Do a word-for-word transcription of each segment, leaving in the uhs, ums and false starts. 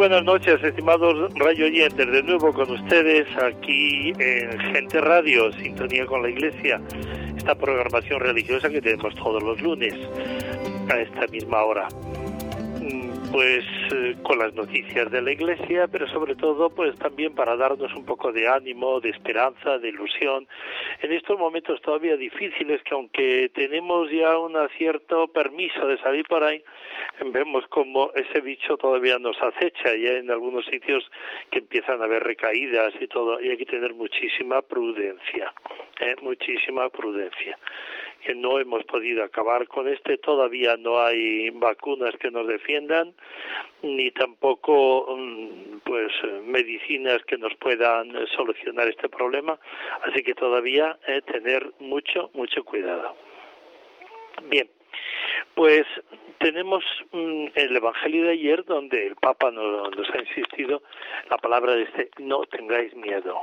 buenas noches, estimados radio oyentes, de nuevo con ustedes aquí en Gente Radio, Sintonía con la Iglesia, esta programación religiosa que tenemos todos los lunes a esta misma hora. Pues eh, con las noticias de la Iglesia, pero sobre todo pues también para darnos un poco de ánimo, de esperanza, de ilusión en estos momentos todavía difíciles, que aunque tenemos ya un cierto permiso de salir por ahí, vemos como ese bicho todavía nos acecha, ya en algunos sitios que empiezan a haber recaídas y todo, y hay que tener muchísima prudencia, eh, muchísima prudencia. Que no hemos podido acabar con este, todavía no hay vacunas que nos defiendan, ni tampoco pues medicinas que nos puedan solucionar este problema, así que todavía eh, tener mucho, mucho cuidado. Bien, pues tenemos mm, el Evangelio de ayer donde el Papa nos, nos ha insistido la palabra de este, no tengáis miedo.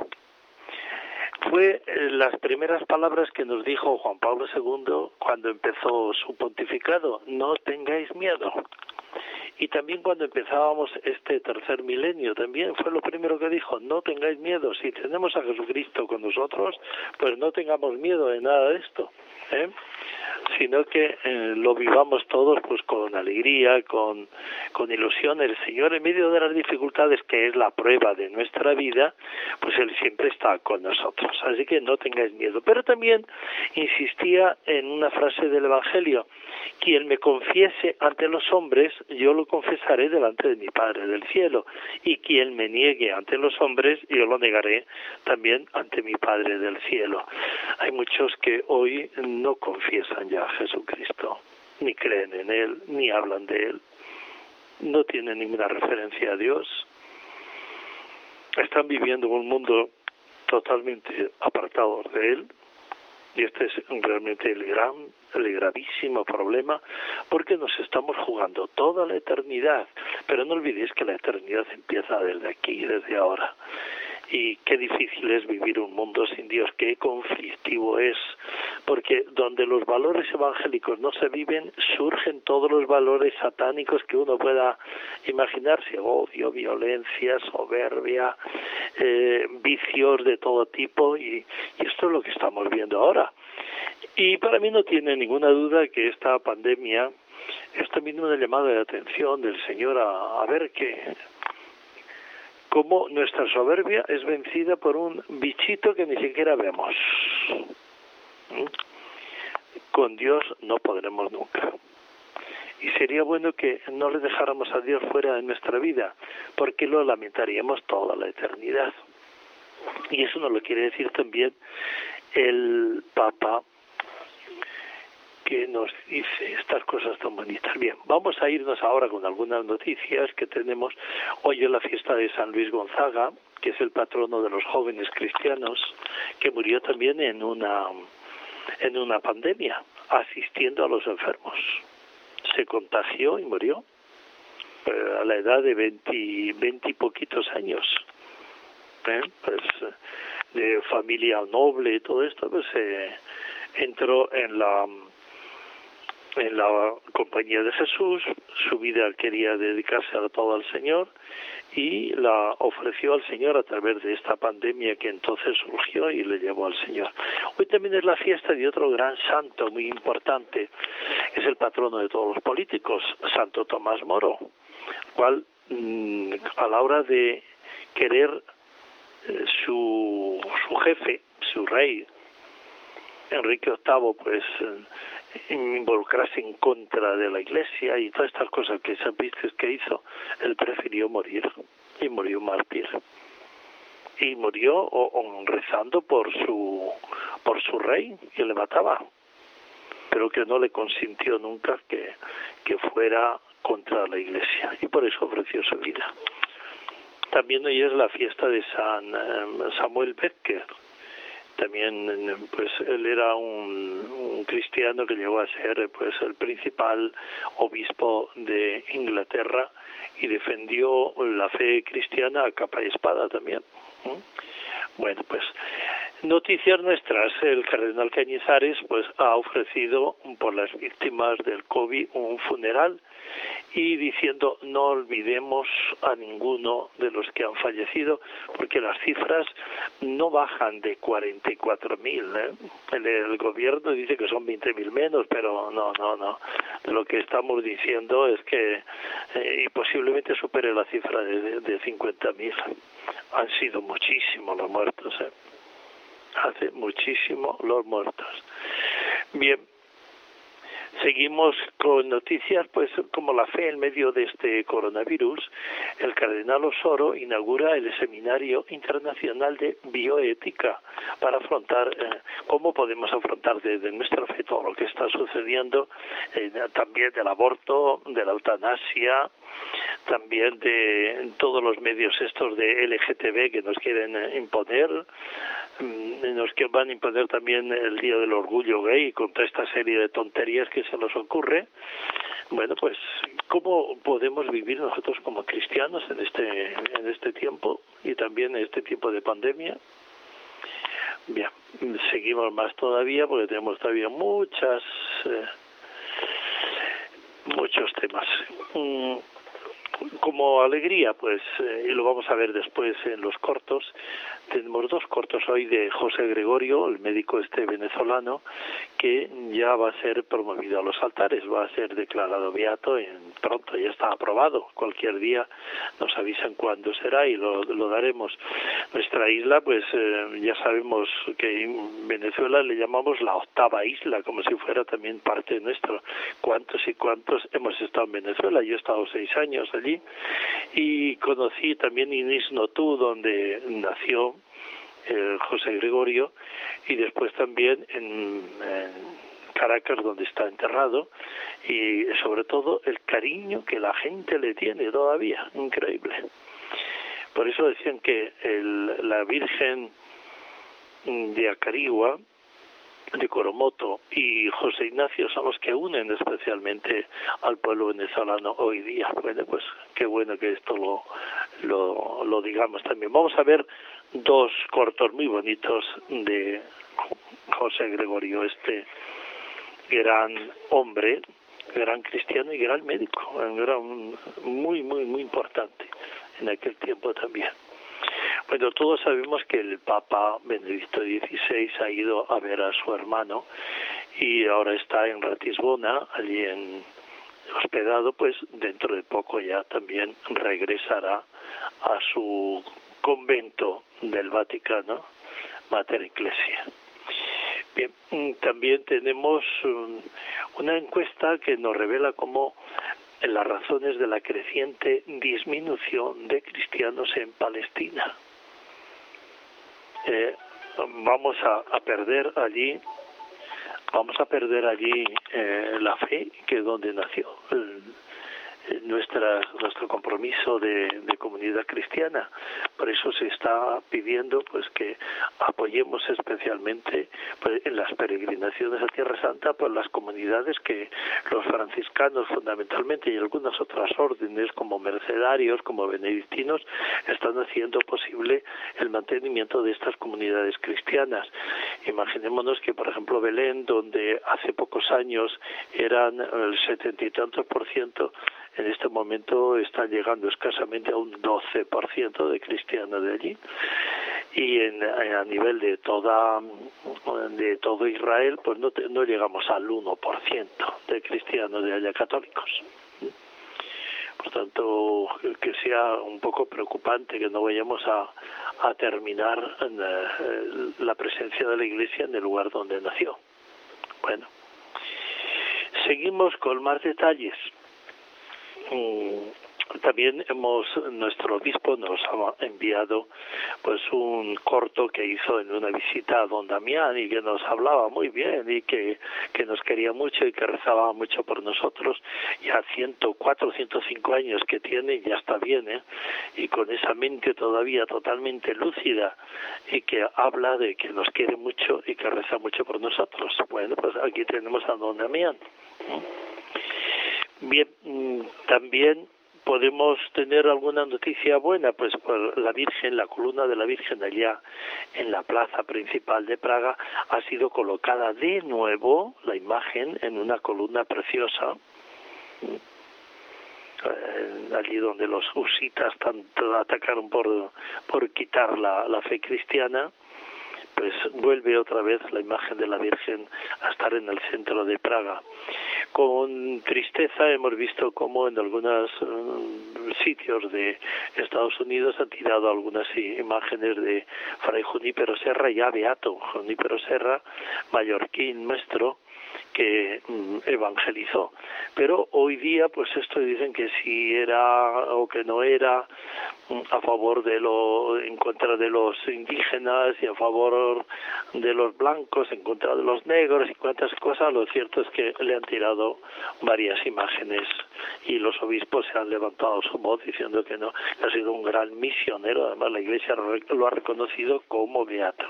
Fue las primeras palabras que nos dijo Juan Pablo segundo cuando empezó su pontificado, no tengáis miedo. Y también cuando empezábamos este tercer milenio, también fue lo primero que dijo, no tengáis miedo. Si tenemos a Jesucristo con nosotros, pues no tengamos miedo de nada de esto, ¿eh? Sino que eh, lo vivamos todos pues con alegría, con, con ilusión. El Señor, en medio de las dificultades, que es la prueba de nuestra vida, pues Él siempre está con nosotros. Así que no tengáis miedo. Pero también insistía en una frase del Evangelio, quien me confiese ante los hombres, yo lo confesaré delante de mi Padre del cielo, y quien me niegue ante los hombres, yo lo negaré también ante mi Padre del cielo. Hay muchos que hoy no confiesan ya a Jesucristo, ni creen en Él, ni hablan de Él, no tienen ninguna referencia a Dios, están viviendo en un mundo totalmente apartado de Él, y este es realmente el gran, el gravísimo problema, porque nos estamos jugando toda la eternidad, pero no olvidéis que la eternidad empieza desde aquí, desde ahora. Y qué difícil es vivir un mundo sin Dios, qué conflictivo es, porque donde los valores evangélicos no se viven, surgen todos los valores satánicos que uno pueda imaginarse, odio, violencia, soberbia, eh, vicios de todo tipo, y, y esto es lo que estamos viendo ahora. Y para mí no tiene ninguna duda que esta pandemia es también una llamada de atención del Señor a, a ver qué... cómo nuestra soberbia es vencida por un bichito que ni siquiera vemos. ¿Mm? Con Dios no podremos nunca. Y sería bueno que no le dejáramos a Dios fuera de nuestra vida, porque lo lamentaríamos toda la eternidad. Y eso nos lo quiere decir también el Papa, que nos dice estas cosas tan bonitas. Bien, vamos a irnos ahora con algunas noticias que tenemos. Hoy es la fiesta de San Luis Gonzaga, que es el patrono de los jóvenes cristianos, que murió también en una en una pandemia, asistiendo a los enfermos. Se contagió y murió eh, a la edad de veinte, veinte y poquitos años. ¿Eh? Pues de familia noble y todo esto, pues eh, entró en la en la compañía de Jesús, su vida quería dedicarse a todo al Señor y la ofreció al Señor a través de esta pandemia que entonces surgió y le llevó al Señor. Hoy también es la fiesta de otro gran santo muy importante, es el patrono de todos los políticos, Santo Tomás Moro, cual mmm, a la hora de querer eh, su, su jefe, su rey, Enrique octavo, pues eh, involucrarse en contra de la Iglesia y todas estas cosas que sabéis que hizo, él prefirió morir y murió mártir y murió o, o rezando por su por su rey que le mataba, pero que no le consintió nunca que, que fuera contra la Iglesia y por eso ofreció su vida. También hoy es la fiesta de San eh, Samuel Becker. También, pues, él era un, un cristiano que llegó a ser, pues, el principal obispo de Inglaterra y defendió la fe cristiana a capa y espada también. ¿Mm? Bueno, pues, Noticias nuestras, el cardenal Cañizares pues ha ofrecido por las víctimas del COVID un funeral y diciendo no olvidemos a ninguno de los que han fallecido porque las cifras no bajan de cuarenta y cuatro mil. ¿eh? El, el gobierno dice que son veinte mil menos, pero no, no, no. Lo que estamos diciendo es que eh, y posiblemente supere la cifra de, de, de cincuenta mil. Han sido muchísimos los muertos, ¿eh? Hace muchísimo los muertos. Bien, seguimos con noticias, pues como la fe en medio de este coronavirus. El cardenal Osoro inaugura el Seminario Internacional de Bioética para afrontar eh, cómo podemos afrontar desde nuestra fe todo lo que está sucediendo, eh, también del aborto, de la eutanasia, también de todos los medios estos de L G T B que nos quieren eh, imponer, nos que van a imponer también el Día del Orgullo Gay con toda esta serie de tonterías que se nos ocurre. Bueno, pues cómo podemos vivir nosotros como cristianos en este en este tiempo y también en este tiempo de pandemia. Bien, seguimos más todavía porque tenemos todavía muchas eh, muchos temas. Mm. Como alegría, pues, eh, y lo vamos a ver después en los cortos, tenemos dos cortos hoy de José Gregorio, el médico este venezolano, que ya va a ser promovido a los altares, va a ser declarado beato en pronto, ya está aprobado, cualquier día nos avisan cuándo será y lo, lo daremos. Nuestra isla, pues eh, ya sabemos que en Venezuela le llamamos la octava isla, como si fuera también parte nuestra. ¿Cuántos y cuántos hemos estado en Venezuela? Yo he estado seis años allí y conocí también Inisnotú, donde nació eh, José Gregorio, y después también en, en Caracas, donde está enterrado, y sobre todo el cariño que la gente le tiene todavía, increíble. Por eso decían que el, la Virgen de Acarigua, de Coromoto y José Ignacio son los que unen especialmente al pueblo venezolano hoy día. Bueno, pues qué bueno que esto lo, lo, lo digamos también. Vamos a ver dos cortos muy bonitos de José Gregorio, este gran hombre, gran cristiano y gran médico, un gran, muy, muy, muy importante en aquel tiempo también. Bueno, todos sabemos que el Papa Benedicto dieciséis ha ido a ver a su hermano y ahora está en Ratisbona, allí en hospedado, pues dentro de poco ya también regresará a su convento del Vaticano, Mater Ecclesia. Bien, también tenemos una encuesta que nos revela cómo en las razones de la creciente disminución de cristianos en Palestina. Eh, vamos a, a perder allí, vamos a perder allí eh, la fe, que es donde nació el, nuestra nuestro compromiso de, de comunidad cristiana. Por eso se está pidiendo pues que apoyemos especialmente pues, en las peregrinaciones a Tierra Santa por las comunidades que los franciscanos fundamentalmente y algunas otras órdenes como mercedarios, como benedictinos, están haciendo posible el mantenimiento de estas comunidades cristianas. Imaginémonos que, por ejemplo, Belén, donde hace pocos años eran el setenta y tantos por ciento, en este momento está llegando escasamente a un doce por ciento de cristianos de allí, y en, a nivel de toda de todo Israel pues no, te, no llegamos al uno por ciento de cristianos de allá católicos. Por tanto, que sea un poco preocupante que no vayamos a, a terminar en, eh, la presencia de la Iglesia en el lugar donde nació. Bueno, seguimos con más detalles. También hemos, nuestro obispo nos ha enviado pues un corto que hizo en una visita a don Damián y que nos hablaba muy bien y que, que nos quería mucho y que rezaba mucho por nosotros. Ya ciento cuatro, ciento cinco años que tiene, ya está bien, ¿eh? Y con esa mente todavía totalmente lúcida y que habla de que nos quiere mucho y que reza mucho por nosotros. Bueno, pues aquí tenemos a don Damián. Bien, también podemos tener alguna noticia buena, pues por la Virgen, la columna de la Virgen allá en la plaza principal de Praga ha sido colocada de nuevo, la imagen, en una columna preciosa, eh, allí donde los husitas tanto atacaron por, por quitar la, la fe cristiana. Pues vuelve otra vez la imagen de la Virgen a estar en el centro de Praga. Con tristeza hemos visto cómo en algunos uh, sitios de Estados Unidos han tirado algunas imágenes de Fray Junípero Serra, ya beato, Junípero Serra, mallorquín nuestro, que um, evangelizó. Pero hoy día, pues esto dicen que si era o que no era, um, a favor de lo, en contra de los indígenas y a favor de los blancos, en contra de los negros y cuantas cosas. Lo cierto es que le han tirado varias imágenes y los obispos se han levantado su voz diciendo que no, que ha sido un gran misionero. Además la Iglesia lo ha reconocido como beato.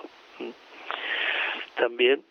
También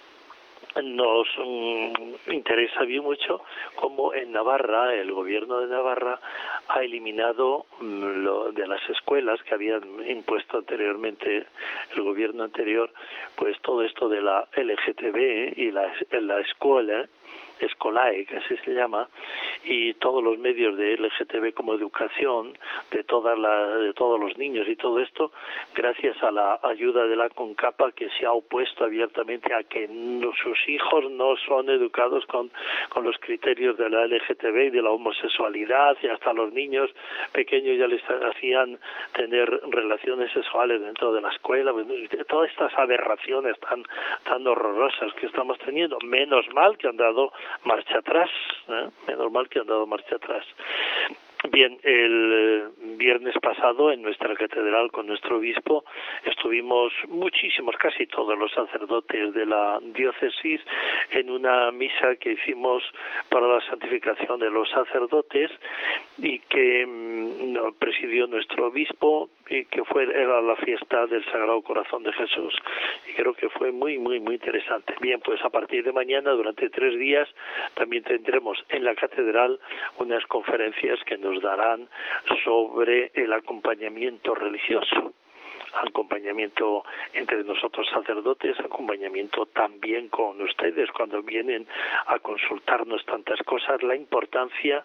nos um, interesa bien mucho cómo en Navarra, el gobierno de Navarra ha eliminado um, lo de las escuelas que habían impuesto anteriormente el gobierno anterior, pues todo esto de la L G T B y la, la escuela, Escolae, que así se llama, y todos los medios de L G T B como educación de todas las de todos los niños y todo esto, gracias a la ayuda de la CONCAPA, que se ha opuesto abiertamente a que no, sus hijos no son educados con, con los criterios de la L G T B y de la homosexualidad, y hasta los niños pequeños ya les hacían tener relaciones sexuales dentro de la escuela. Todas estas aberraciones tan tan horrorosas que estamos teniendo, menos mal que han dado marcha atrás, ¿eh? menos mal que han dado marcha atrás. Bien, el viernes pasado en nuestra catedral con nuestro obispo estuvimos muchísimos, casi todos los sacerdotes de la diócesis en una misa que hicimos para la santificación de los sacerdotes y que mmm, presidió nuestro obispo, y que fue era la fiesta del Sagrado Corazón de Jesús, y creo que fue muy muy muy interesante. Bien, pues a partir de mañana durante tres días también tendremos en la catedral unas conferencias que nos darán sobre el acompañamiento religioso, acompañamiento entre nosotros sacerdotes, acompañamiento también con ustedes cuando vienen a consultarnos tantas cosas, la importancia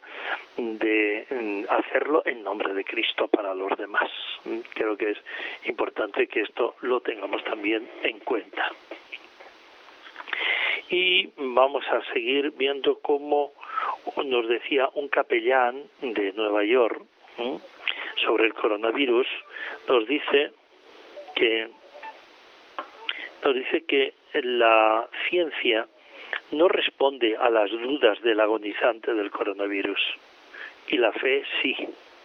de hacerlo en nombre de Cristo para los demás. Creo que es importante que esto lo tengamos también en cuenta. Y vamos a seguir viendo cómo nos decía un capellán de Nueva York, ¿eh? sobre el coronavirus, nos dice que nos dice que la ciencia no responde a las dudas del agonizante del coronavirus, y la fe sí.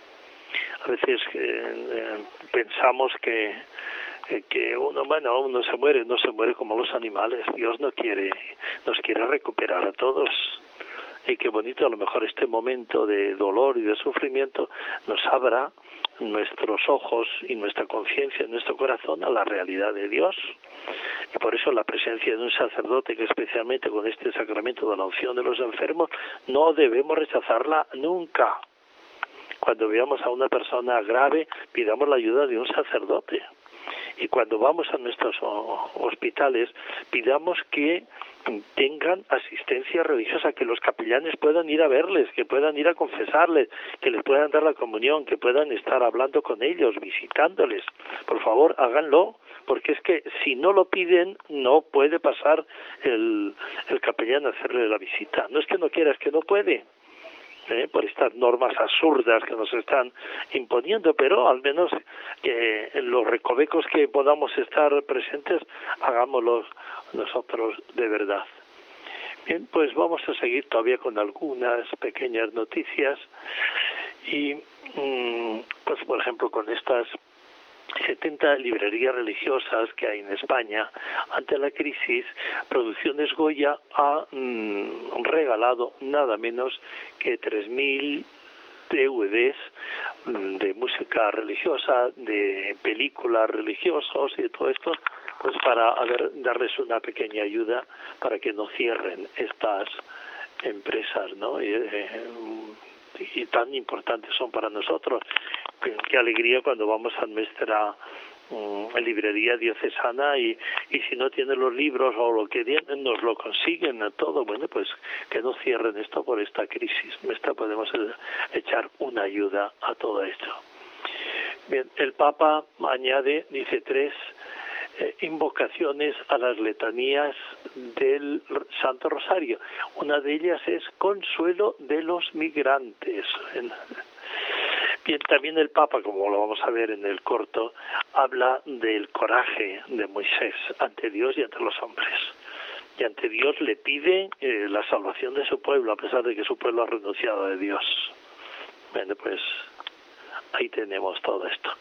A veces eh, pensamos que que uno, bueno, uno se muere, no se muere como los animales. Dios no quiere, nos quiere recuperar a todos. Y qué bonito, a lo mejor este momento de dolor y de sufrimiento nos abra nuestros ojos y nuestra conciencia, nuestro corazón a la realidad de Dios. Y por eso la presencia de un sacerdote, que especialmente con este sacramento de la unción de los enfermos, no debemos rechazarla nunca. Cuando veamos a una persona grave, pidamos la ayuda de un sacerdote. Y cuando vamos a nuestros hospitales, pidamos que tengan asistencia religiosa, que los capellanes puedan ir a verles, que puedan ir a confesarles, que les puedan dar la comunión, que puedan estar hablando con ellos, visitándoles. Por favor, háganlo, porque es que si no lo piden, no puede pasar el, el capellán a hacerle la visita. No es que no quiera, es que no puede. ¿Eh? Por estas normas absurdas que nos están imponiendo, pero al menos que en los recovecos que podamos estar presentes, hagámoslos nosotros de verdad. Bien, pues vamos a seguir todavía con algunas pequeñas noticias y, pues por ejemplo, con estas setenta librerías religiosas que hay en España. Ante la crisis, Producciones Goya ha mm, regalado nada menos que tres mil D V Ds de música religiosa, de películas religiosas y de todo esto, pues para a ver, darles una pequeña ayuda para que no cierren estas empresas, ¿no? Y, eh, y tan importantes son para nosotros. Qué, qué alegría cuando vamos a nuestra um, librería diocesana y, y si no tienen los libros o lo que tienen, nos lo consiguen a todo. Bueno, pues que no cierren esto por esta crisis. Esta podemos echar una ayuda a todo esto. Bien, el Papa añade, dice, tres eh, invocaciones a las letanías del Santo Rosario. Una de ellas es consuelo de los migrantes. Bien, también el Papa, como lo vamos a ver en el corto, habla del coraje de Moisés ante Dios y ante los hombres. Y ante Dios le pide eh, la salvación de su pueblo, a pesar de que su pueblo ha renunciado a Dios. Bueno, pues ahí tenemos todo esto.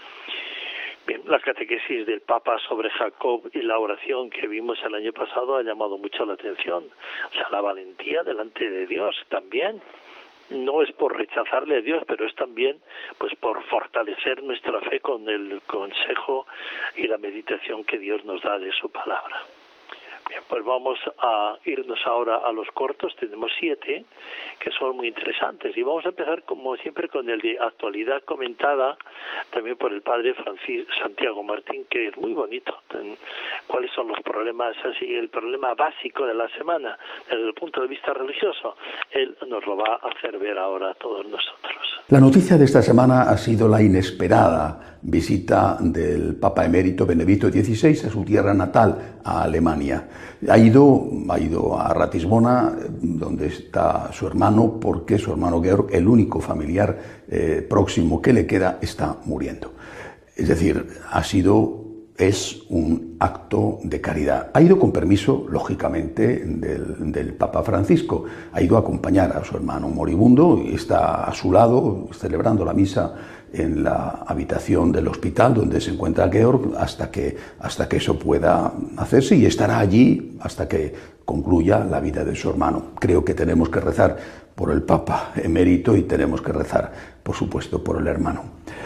Bien, la catequesis del Papa sobre Jacob y la oración que vimos el año pasado ha llamado mucho la atención. O sea, la valentía delante de Dios también. No es por rechazarle a Dios, pero es también pues por fortalecer nuestra fe con el consejo y la meditación que Dios nos da de su palabra. Bien, pues vamos a irnos ahora a los cortos. Tenemos siete que son muy interesantes y vamos a empezar como siempre con el de actualidad comentada también por el padre Francisco Santiago Martín, que es muy bonito. ¿Cuáles son los problemas, así el problema básico de la semana desde el punto de vista religioso? Él nos lo va a hacer ver ahora a todos nosotros. La noticia de esta semana ha sido la inesperada visita del Papa emérito Benedicto dieciséis a su tierra natal, a Alemania. Ha ido, ha ido a Ratisbona, donde está su hermano, porque su hermano Georg, el único familiar eh, próximo que le queda, está muriendo. Es decir, ha sido, es un acto de caridad. Ha ido con permiso, lógicamente, del, del Papa Francisco. Ha ido a acompañar a su hermano moribundo y está a su lado celebrando la misa en la habitación del hospital donde se encuentra Georg hasta que, hasta que eso pueda hacerse, y estará allí hasta que concluya la vida de su hermano. Creo que tenemos que rezar por el Papa emérito y tenemos que rezar, por supuesto, por el hermano.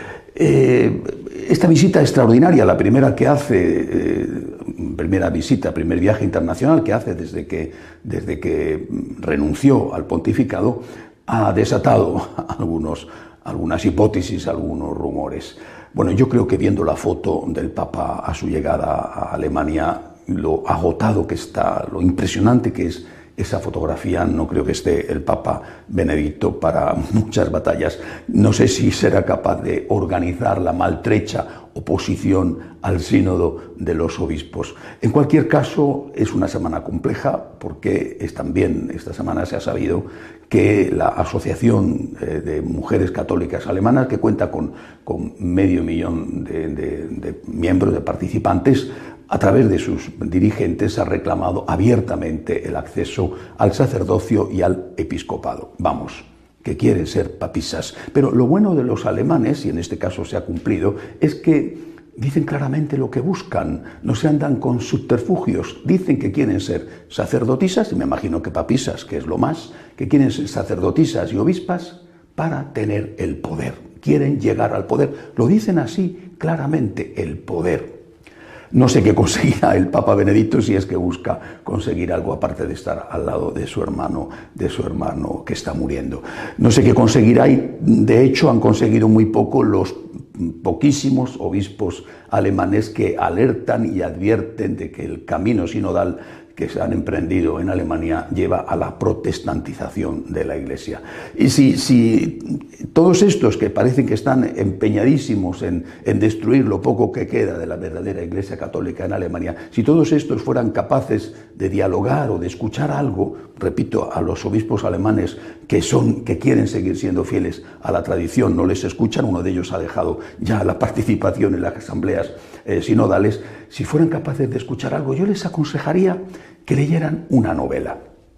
Eh, esta visita extraordinaria, la primera que hace, eh, primera visita, primer viaje internacional que hace desde que, desde que renunció al pontificado, ha desatado algunos algunas hipótesis, algunos rumores. Bueno, yo creo que viendo la foto del Papa a su llegada a Alemania, lo agotado que está, lo impresionante que es esa fotografía, no creo que esté el Papa Benedicto para muchas batallas. No sé si será capaz de organizar la maltrecha oposición al sínodo de los obispos. En cualquier caso, es una semana compleja porque es también, esta semana se ha sabido que la Asociación de Mujeres Católicas Alemanas, que cuenta con, con medio millón de, de, de miembros, de participantes, a través de sus dirigentes ha reclamado abiertamente el acceso al sacerdocio y al episcopado. Vamos, que quieren ser papisas. Pero lo bueno de los alemanes, y en este caso se ha cumplido, es que dicen claramente lo que buscan, no se andan con subterfugios. Dicen que quieren ser sacerdotisas, y me imagino que papisas, que es lo más, que quieren ser sacerdotisas y obispas para tener el poder. Quieren llegar al poder. Lo dicen así claramente, el poder. No sé qué conseguirá el Papa Benedicto si es que busca conseguir algo aparte de estar al lado de su hermano, de su hermano que está muriendo. No sé qué conseguirá y de hecho han conseguido muy poco los poquísimos obispos alemanes que alertan y advierten de que el camino sinodal que se han emprendido en Alemania lleva a la protestantización de la Iglesia. Y si, si todos estos que parecen que están empeñadísimos en, en destruir lo poco que queda de la verdadera Iglesia católica en Alemania, si todos estos fueran capaces de dialogar o de escuchar algo, repito, a los obispos alemanes que, son, que quieren seguir siendo fieles a la tradición, no les escuchan, uno de ellos ha dejado ya la participación en las asambleas eh, sinodales, si fueran capaces de escuchar algo, yo les aconsejaría que leyeran una novela,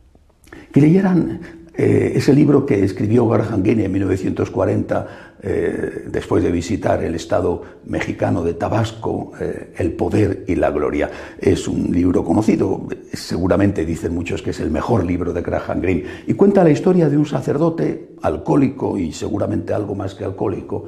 que leyeran eh, ese libro que escribió Graham Greene en mil novecientos cuarenta, eh, después de visitar el estado mexicano de Tabasco, eh, El poder y la gloria. Es un libro conocido, seguramente dicen muchos que es el mejor libro de Graham Greene, y cuenta la historia de un sacerdote alcohólico y seguramente algo más que alcohólico,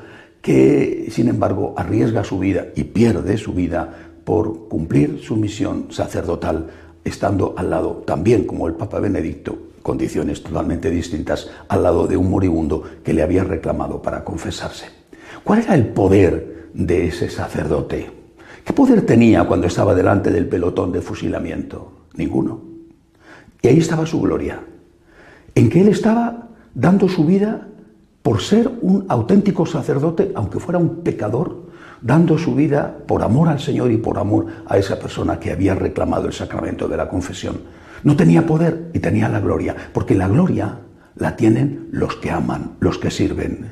que sin embargo arriesga su vida y pierde su vida por cumplir su misión sacerdotal, estando al lado también como el Papa Benedicto condiciones totalmente distintas, al lado de un moribundo que le había reclamado para confesarse. ¿Cuál era el poder de ese sacerdote? ¿Qué poder tenía cuando estaba delante del pelotón de fusilamiento? Ninguno. Y ahí estaba su gloria, en que él estaba dando su vida por ser un auténtico sacerdote, aunque fuera un pecador, dando su vida por amor al Señor y por amor a esa persona que había reclamado el sacramento de la confesión. No tenía poder y tenía la gloria, porque la gloria la tienen los que aman, los que sirven.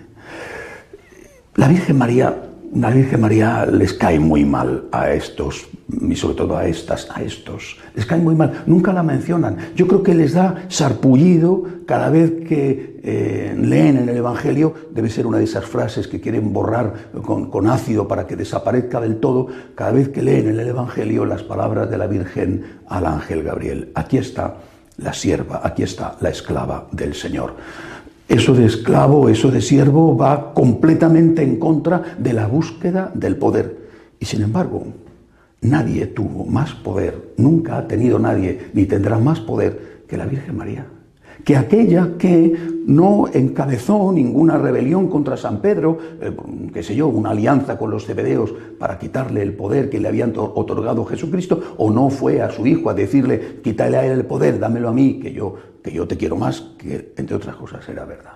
La Virgen María, la Virgen María les cae muy mal a estos, y sobre todo a estas, a estos, les cae muy mal, nunca la mencionan. Yo creo que les da sarpullido cada vez que eh, leen en el Evangelio. Debe ser una de esas frases que quieren borrar con, con ácido para que desaparezca del todo. Cada vez que leen en el Evangelio las palabras de la Virgen al ángel Gabriel: aquí está la sierva, aquí está la esclava del Señor. Eso de esclavo, eso de siervo va completamente en contra de la búsqueda del poder. Y sin embargo, nadie tuvo más poder, nunca ha tenido nadie, ni tendrá más poder que la Virgen María. Que aquella que no encabezó ninguna rebelión contra San Pedro, eh, qué sé yo, una alianza con los zebedeos para quitarle el poder que le habían otorgado Jesucristo, o no fue a su hijo a decirle: quítale a él el poder, dámelo a mí, que yo, que yo te quiero más, que entre otras cosas era verdad.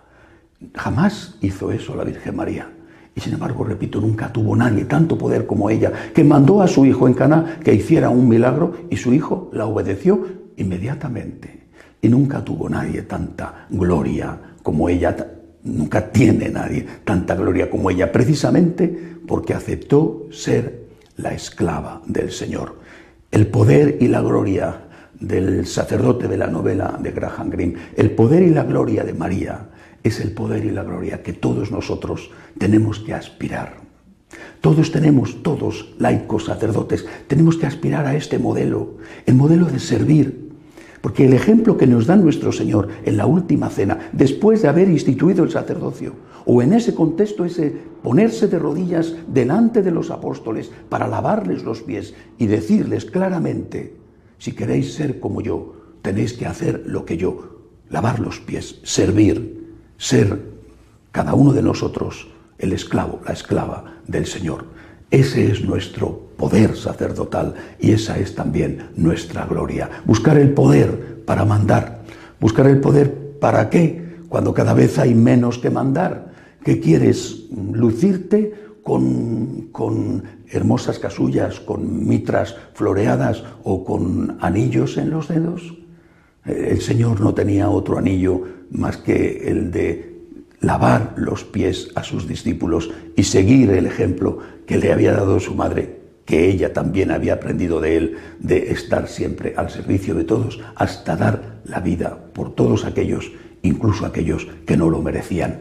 Jamás hizo eso la Virgen María. Y sin embargo, repito, nunca tuvo nadie tanto poder como ella, que mandó a su hijo en Caná que hiciera un milagro y su hijo la obedeció inmediatamente. Y nunca tuvo nadie tanta gloria como ella, nunca tiene nadie tanta gloria como ella, precisamente porque aceptó ser la esclava del Señor. El poder y la gloria del sacerdote de la novela de Graham Greene, el poder y la gloria de María, es el poder y la gloria que todos nosotros tenemos que aspirar. Todos tenemos, todos laicos, sacerdotes, tenemos que aspirar a este modelo, el modelo de servir. Porque el ejemplo que nos da nuestro Señor en la última cena, después de haber instituido el sacerdocio, o en ese contexto, ese ponerse de rodillas delante de los apóstoles para lavarles los pies y decirles claramente: si queréis ser como yo, tenéis que hacer lo que yo, lavar los pies, servir, ser cada uno de nosotros el esclavo, la esclava del Señor. Ese es nuestro poder sacerdotal y esa es también nuestra gloria. Buscar el poder para mandar. ¿Buscar el poder para qué? Cuando cada vez hay menos que mandar. ¿Qué quieres? ¿Lucirte con, con hermosas casullas, con mitras floreadas o con anillos en los dedos? El Señor no tenía otro anillo más que el de lavar los pies a sus discípulos y seguir el ejemplo que le había dado su madre, que ella también había aprendido de él, de estar siempre al servicio de todos, hasta dar la vida por todos aquellos, incluso aquellos que no lo merecían.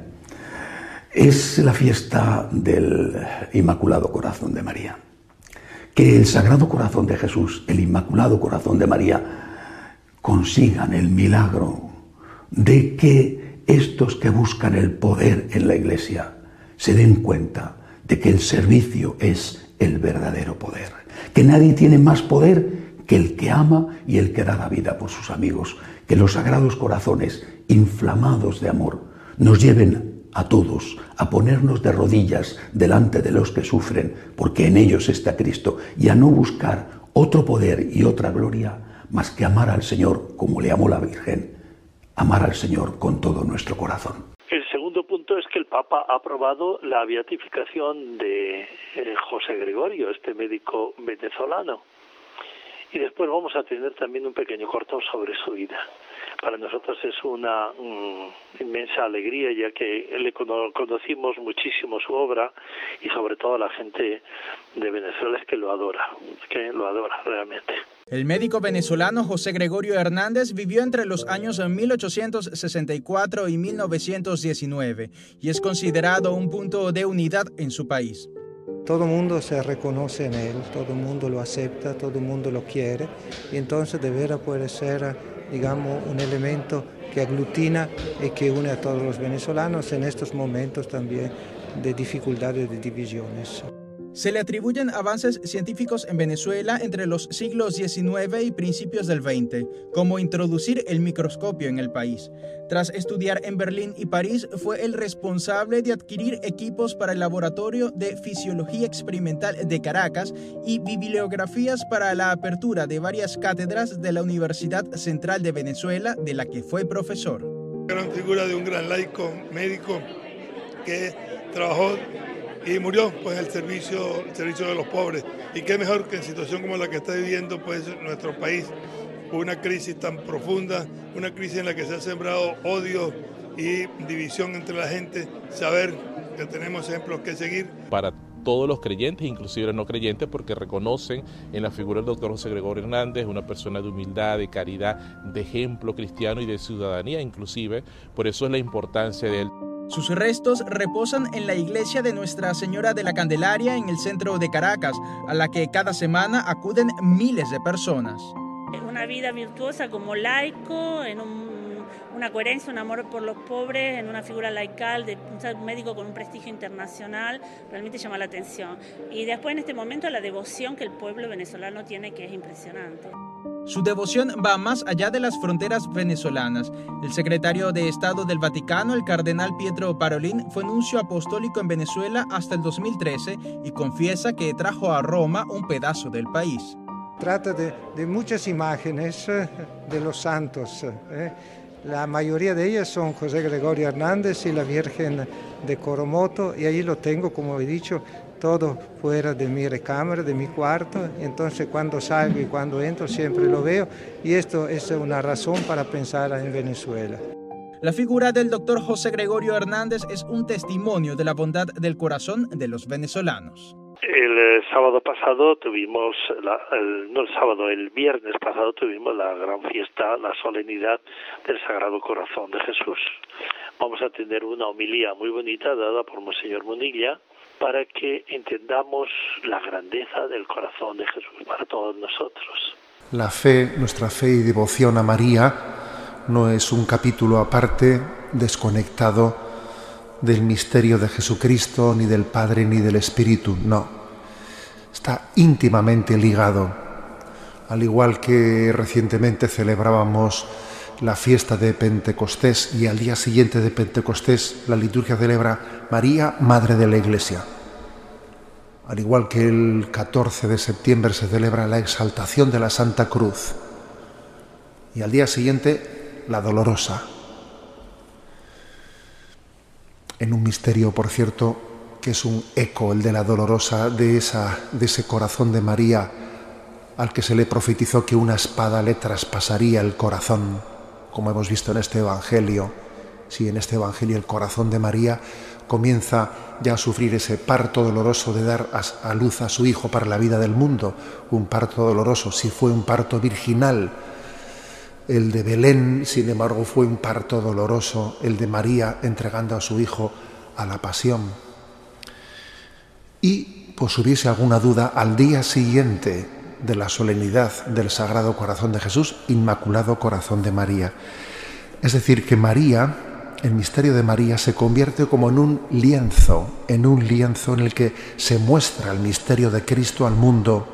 Es la fiesta del Inmaculado Corazón de María. Que el Sagrado Corazón de Jesús, el Inmaculado Corazón de María, consigan el milagro de que estos que buscan el poder en la Iglesia se den cuenta de que el servicio es el verdadero poder, que nadie tiene más poder que el que ama y el que da la vida por sus amigos, que los sagrados corazones inflamados de amor nos lleven a todos a ponernos de rodillas delante de los que sufren, porque en ellos está Cristo, y a no buscar otro poder y otra gloria más que amar al Señor como le amó la Virgen, amar al Señor con todo nuestro corazón. El segundo punto es que el Papa ha aprobado la beatificación de eh, José Gregorio, este médico venezolano. Y después vamos a tener también un pequeño corto sobre su vida. Para nosotros es una um, inmensa alegría, ya que le cono- conocimos muchísimo su obra y sobre todo la gente de Venezuela es que lo adora, que lo adora realmente. El médico venezolano José Gregorio Hernández vivió entre los años mil ochocientos sesenta y cuatro y mil novecientos diecinueve y es considerado un punto de unidad en su país. Todo el mundo se reconoce en él, todo el mundo lo acepta, todo el mundo lo quiere y entonces de veras puede ser, digamos, un elemento que aglutina y que une a todos los venezolanos en estos momentos también de dificultades, de divisiones. Se le atribuyen avances científicos en Venezuela entre los siglos diecinueve y principios del veinte, como introducir el microscopio en el país. Tras estudiar en Berlín y París, fue el responsable de adquirir equipos para el Laboratorio de Fisiología Experimental de Caracas y bibliografías para la apertura de varias cátedras de la Universidad Central de Venezuela, de la que fue profesor. Gran figura de un gran laico médico que trabajó y murió pues el servicio, el servicio de los pobres. Y qué mejor que en situación como la que está viviendo pues nuestro país, una crisis tan profunda, una crisis en la que se ha sembrado odio y división entre la gente, saber que tenemos ejemplos que seguir. Para todos los creyentes, inclusive los no creyentes, porque reconocen en la figura del doctor José Gregorio Hernández una persona de humildad, de caridad, de ejemplo cristiano y de ciudadanía inclusive, por eso es la importancia de él. Sus restos reposan en la iglesia de Nuestra Señora de la Candelaria en el centro de Caracas, a la que cada semana acuden miles de personas. Una vida virtuosa como laico, en un, una coherencia, un amor por los pobres, en una figura laical, de un médico con un prestigio internacional, realmente llama la atención. Y después en este momento la devoción que el pueblo venezolano tiene, que es impresionante. Su devoción va más allá de las fronteras venezolanas. El secretario de Estado del Vaticano, el cardenal Pietro Parolin, fue nuncio apostólico en Venezuela hasta el dos mil trece y confiesa que trajo a Roma un pedazo del país. Trata de, de muchas imágenes de los santos. ¿eh? La mayoría de ellas son José Gregorio Hernández y la Virgen de Coromoto, y ahí lo tengo, como he dicho, todo fuera de mi recámara, de mi cuarto. Entonces cuando salgo y cuando entro siempre lo veo, y esto es una razón para pensar en Venezuela. La figura del doctor José Gregorio Hernández es un testimonio de la bondad del corazón de los venezolanos. El eh, sábado pasado tuvimos, la, el, no el sábado, el viernes pasado tuvimos la gran fiesta, la solemnidad del Sagrado Corazón de Jesús. Vamos a tener una homilía muy bonita dada por Monseñor Munilla para que entendamos la grandeza del corazón de Jesús para todos nosotros. La fe, nuestra fe y devoción a María no es un capítulo aparte, desconectado del misterio de Jesucristo, ni del Padre, ni del Espíritu, no. Está íntimamente ligado. Al igual que recientemente celebrábamos la fiesta de Pentecostés y al día siguiente de Pentecostés la liturgia celebra María, Madre de la Iglesia. Al igual que el catorce de septiembre se celebra la exaltación de la Santa Cruz y al día siguiente la Dolorosa. En un misterio, por cierto, que es un eco, el de la Dolorosa, de, esa, de ese corazón de María al que se le profetizó que una espada le traspasaría el corazón, como hemos visto en este Evangelio. Sí, en este Evangelio el corazón de María comienza ya a sufrir ese parto doloroso de dar a, a luz a su hijo para la vida del mundo, un parto doloroso. Si fue un parto virginal, el de Belén, sin embargo, fue un parto doloroso, el de María entregando a su hijo a la pasión. Y, pues hubiese alguna duda, al día siguiente de la solemnidad del Sagrado Corazón de Jesús, Inmaculado Corazón de María. Es decir, que María, el misterio de María, se convierte como en un lienzo, en un lienzo en el que se muestra el misterio de Cristo al mundo,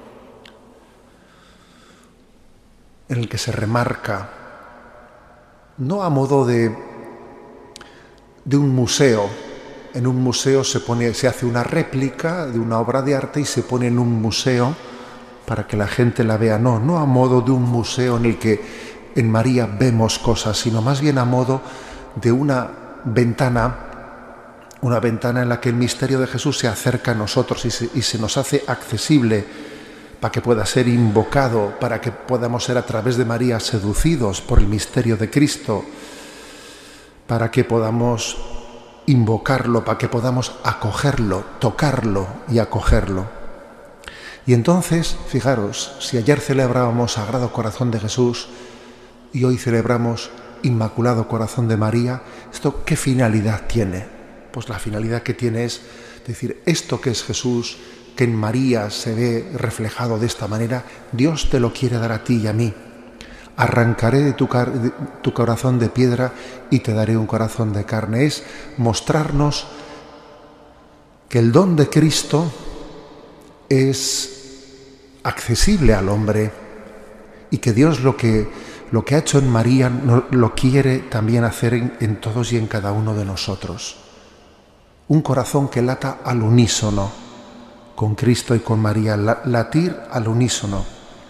en el que se remarca, no a modo de, de un museo. En un museo se pone, se hace una réplica de una obra de arte y se pone en un museo para que la gente la vea. No, no a modo de un museo en el que en María vemos cosas, sino más bien a modo de una ventana, una ventana en la que el misterio de Jesús se acerca a nosotros y se, y se nos hace accesible, para que pueda ser invocado, para que podamos ser a través de María seducidos por el misterio de Cristo, para que podamos invocarlo, para que podamos acogerlo, tocarlo y acogerlo. Y entonces, fijaros, si ayer celebrábamos Sagrado Corazón de Jesús y hoy celebramos Inmaculado Corazón de María, ¿esto qué finalidad tiene? Pues la finalidad que tiene es decir, esto que es Jesús, que en María se ve reflejado de esta manera, Dios te lo quiere dar a ti y a mí. Arrancaré de tu, car- de tu corazón de piedra y te daré un corazón de carne. Es mostrarnos que el don de Cristo es accesible al hombre y que Dios lo que, lo que ha hecho en María no, lo quiere también hacer en, en todos y en cada uno de nosotros. Un corazón que lata al unísono con Cristo y con María, la, latir al unísono,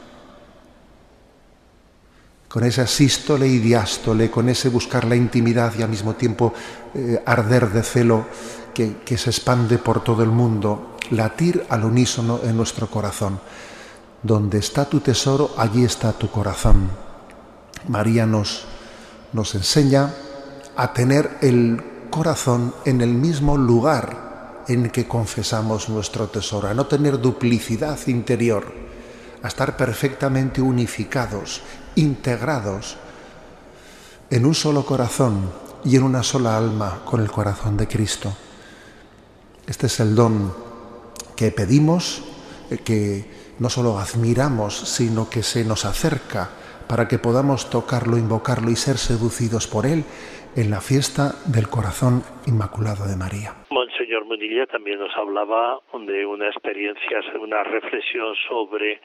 con esa sístole y diástole, con ese buscar la intimidad y al mismo tiempo eh, arder de celo que, que se expande por todo el mundo, latir al unísono en nuestro corazón. Donde está tu tesoro, allí está tu corazón. María nos, nos enseña a tener el corazón en el mismo lugar en que confesamos nuestro tesoro, a no tener duplicidad interior, a estar perfectamente unificados, integrados en un solo corazón y en una sola alma con el corazón de Cristo. Este es el don que pedimos, que no solo admiramos, sino que se nos acerca para que podamos tocarlo, invocarlo y ser seducidos por él en la fiesta del corazón inmaculado de María. Monseñor Munilla también nos hablaba de una experiencia, una reflexión sobre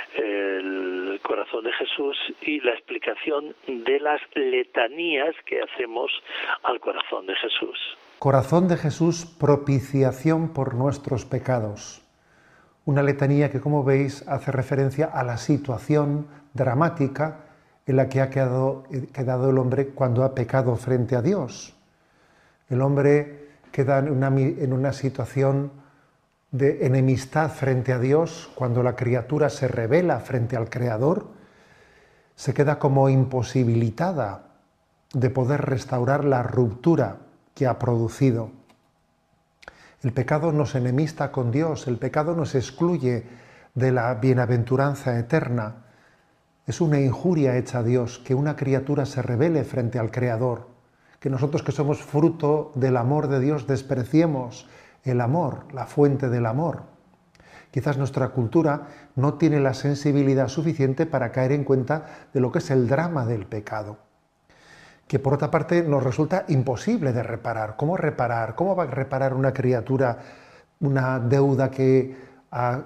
el corazón de Jesús y la explicación de las letanías que hacemos al corazón de Jesús. Corazón de Jesús, propiciación por nuestros pecados. Una letanía que, como veis, hace referencia a la situación dramática en la que ha quedado, quedado el hombre cuando ha pecado frente a Dios. El hombre queda en una, en una situación de enemistad frente a Dios cuando la criatura se rebela frente al Creador, se queda como imposibilitada de poder restaurar la ruptura que ha producido. El pecado nos enemista con Dios, el pecado nos excluye de la bienaventuranza eterna. Es una injuria hecha a Dios que una criatura se rebele frente al Creador, que nosotros que somos fruto del amor de Dios despreciemos el amor, la fuente del amor. Quizás nuestra cultura no tiene la sensibilidad suficiente para caer en cuenta de lo que es el drama del pecado, que por otra parte nos resulta imposible de reparar. ¿Cómo reparar? ¿Cómo va a reparar una criatura una deuda que, uh,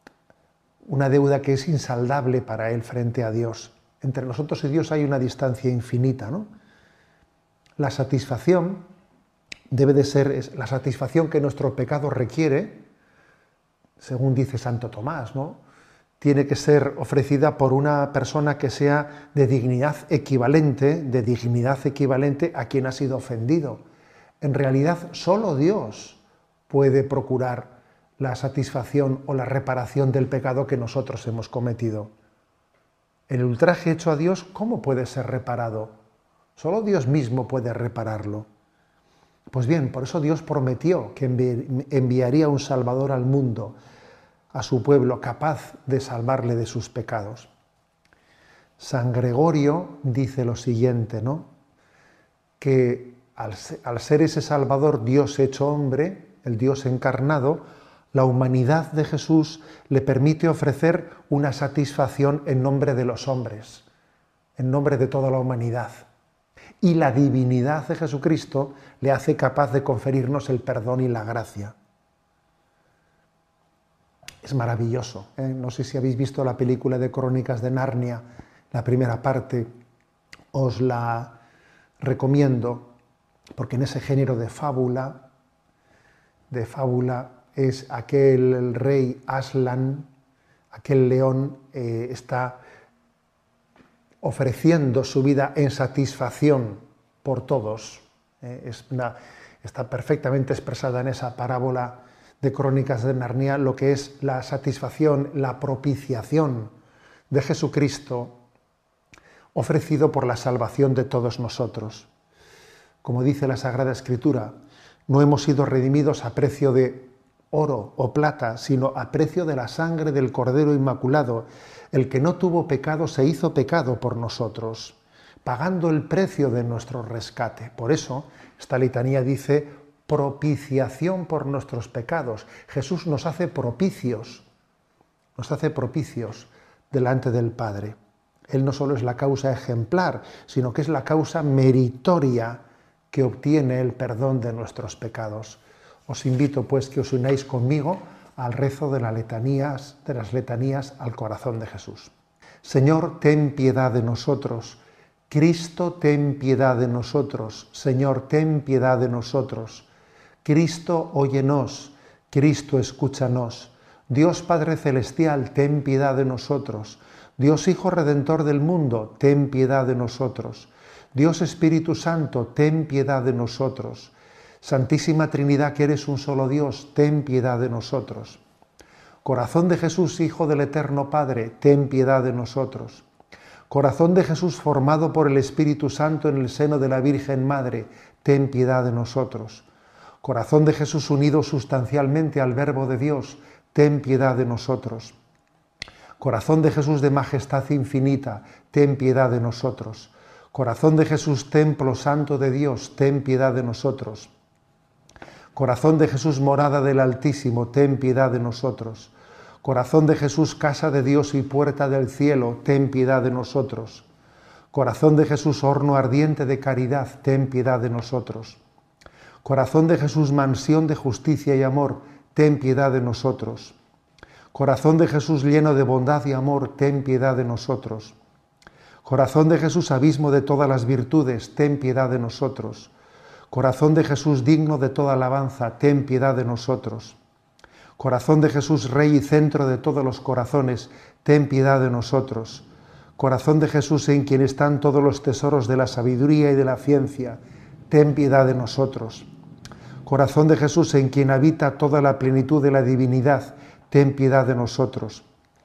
una deuda que es insaldable para él frente a Dios? Entre nosotros y Dios hay una distancia infinita, ¿no? La satisfacción debe de ser la satisfacción que nuestro pecado requiere, según dice Santo Tomás, ¿no? Tiene que ser ofrecida por una persona que sea de dignidad equivalente, de dignidad equivalente a quien ha sido ofendido. En realidad, solo Dios puede procurar la satisfacción o la reparación del pecado que nosotros hemos cometido. El ultraje hecho a Dios, ¿cómo puede ser reparado? Solo Dios mismo puede repararlo. Pues bien, por eso Dios prometió que enviaría un Salvador al mundo, a su pueblo, capaz de salvarle de sus pecados. San Gregorio dice lo siguiente, ¿no? Que al ser, al ser ese Salvador, Dios hecho hombre, el Dios encarnado, la humanidad de Jesús le permite ofrecer una satisfacción en nombre de los hombres, en nombre de toda la humanidad. Y la divinidad de Jesucristo le hace capaz de conferirnos el perdón y la gracia. Es maravilloso, ¿eh? No sé si habéis visto la película de Crónicas de Narnia, la primera parte, os la recomiendo, porque en ese género de fábula, de fábula es aquel el rey Aslan, aquel león eh, está ofreciendo su vida en satisfacción por todos. ¿eh? Es una, está perfectamente expresada en esa parábola de Crónicas de Narnia lo que es la satisfacción, la propiciación de Jesucristo ofrecido por la salvación de todos nosotros. Como dice la Sagrada Escritura, no hemos sido redimidos a precio de oro o plata, sino a precio de la sangre del Cordero Inmaculado. El que no tuvo pecado se hizo pecado por nosotros, pagando el precio de nuestro rescate. Por eso, esta litanía dice propiciación por nuestros pecados. Jesús nos hace propicios, nos hace propicios delante del Padre. Él no solo es la causa ejemplar, sino que es la causa meritoria que obtiene el perdón de nuestros pecados. Os invito, pues, que os unáis conmigo al rezo de las letanías, de las letanías al corazón de Jesús. Señor, ten piedad de nosotros. Cristo, ten piedad de nosotros. Señor, ten piedad de nosotros. Cristo, óyenos. Cristo, escúchanos. Dios Padre Celestial, ten piedad de nosotros. Dios Hijo Redentor del mundo, ten piedad de nosotros. Dios Espíritu Santo, ten piedad de nosotros. Santísima Trinidad, que eres un solo Dios, ten piedad de nosotros. Corazón de Jesús, Hijo del Eterno Padre, ten piedad de nosotros. Corazón de Jesús formado por el Espíritu Santo en el seno de la Virgen Madre, ten piedad de nosotros. Corazón de Jesús unido sustancialmente al Verbo de Dios, ten piedad de nosotros. Corazón de Jesús de majestad infinita, ten piedad de nosotros. Corazón de Jesús, templo santo de Dios, ten piedad de nosotros. Corazón de Jesús, morada del Altísimo, ten piedad de nosotros. Corazón de Jesús, casa de Dios y puerta del cielo, ten piedad de nosotros. Corazón de Jesús, horno ardiente de caridad, ten piedad de nosotros. Corazón de Jesús, mansión de justicia y amor, ten piedad de nosotros. Corazón de Jesús, lleno de bondad y amor, ten piedad de nosotros. Corazón de Jesús, abismo de todas las virtudes, ten piedad de nosotros. Corazón de Jesús, digno de toda alabanza, ten piedad de nosotros. Corazón de Jesús, Rey y centro de todos los corazones, ten piedad de nosotros. Corazón de Jesús, en quien están todos los tesoros de la sabiduría y de la ciencia, ten piedad de nosotros. Corazón de Jesús, en quien habita toda la plenitud de la divinidad, ten piedad de nosotros.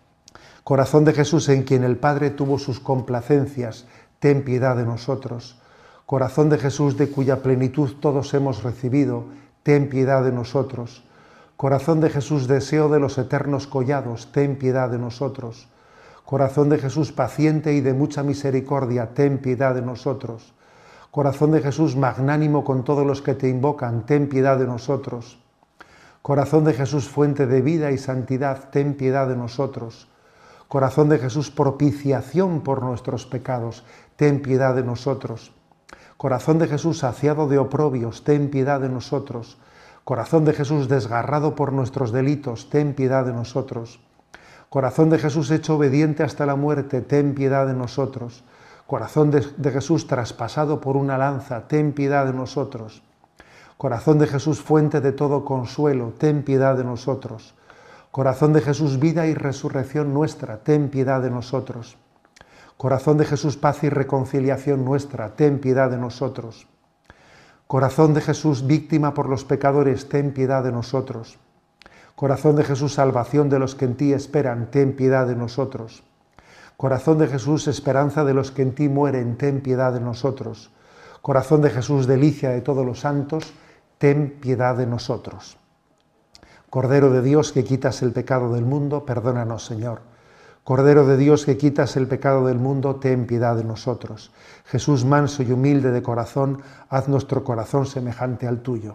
Corazón de Jesús, en quien el Padre tuvo sus complacencias, ten piedad de nosotros. Corazón de Jesús, de cuya plenitud todos hemos recibido, ten piedad de nosotros. Corazón de Jesús, deseo de los eternos collados, ten piedad de nosotros. Corazón de Jesús, paciente y de mucha misericordia, ten piedad de nosotros. Corazón de Jesús, magnánimo con todos los que te invocan, ten piedad de nosotros. Corazón de Jesús, fuente de vida y santidad, ten piedad de nosotros. Corazón de Jesús, propiciación por nuestros pecados, ten piedad de nosotros. Corazón de Jesús, saciado de oprobios, ten piedad de nosotros. Corazón de Jesús, desgarrado por nuestros delitos, ten piedad de nosotros. Corazón de Jesús, hecho obediente hasta la muerte, ten piedad de nosotros. Corazón de, de Jesús, traspasado por una lanza, ten piedad de nosotros. Corazón de Jesús, fuente de todo consuelo, ten piedad de nosotros. Corazón de Jesús, vida y resurrección nuestra, ten piedad de nosotros. Corazón de Jesús, paz y reconciliación nuestra, ten piedad de nosotros. Corazón de Jesús, víctima por los pecadores, ten piedad de nosotros. Corazón de Jesús, salvación de los que en ti esperan, ten piedad de nosotros. Corazón de Jesús, esperanza de los que en ti mueren, ten piedad de nosotros. Corazón de Jesús, delicia de todos los santos, ten piedad de nosotros. Cordero de Dios, que quitas el pecado del mundo, perdónanos, Señor. Cordero de Dios, que quitas el pecado del mundo, ten piedad de nosotros. Jesús, manso y humilde de corazón, haz nuestro corazón semejante al tuyo.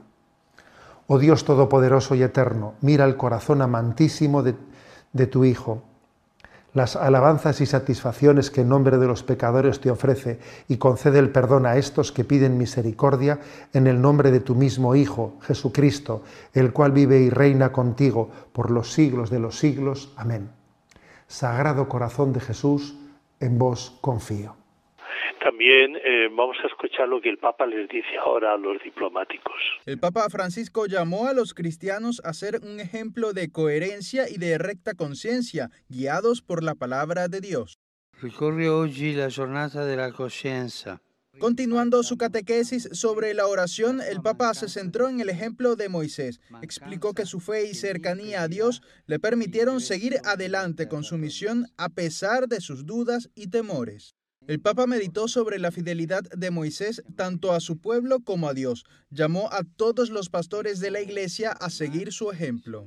Oh Dios todopoderoso y eterno, mira el corazón amantísimo de, de tu Hijo, las alabanzas y satisfacciones que en nombre de los pecadores te ofrece, y concede el perdón a estos que piden misericordia en el nombre de tu mismo Hijo, Jesucristo, el cual vive y reina contigo por los siglos de los siglos. Amén. Sagrado Corazón de Jesús, en vos confío. También eh, vamos a escuchar lo que el Papa les dice ahora a los diplomáticos. El Papa Francisco llamó a los cristianos a ser un ejemplo de coherencia y de recta conciencia, guiados por la palabra de Dios. Ricorre oggi la giornata della coscienza. Continuando su catequesis sobre la oración, el Papa se centró en el ejemplo de Moisés. Explicó que su fe y cercanía a Dios le permitieron seguir adelante con su misión a pesar de sus dudas y temores. El Papa meditó sobre la fidelidad de Moisés tanto a su pueblo como a Dios. Llamó a todos los pastores de la Iglesia a seguir su ejemplo.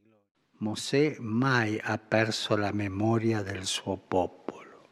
Mosè mai ha perso la memoria del suo popolo.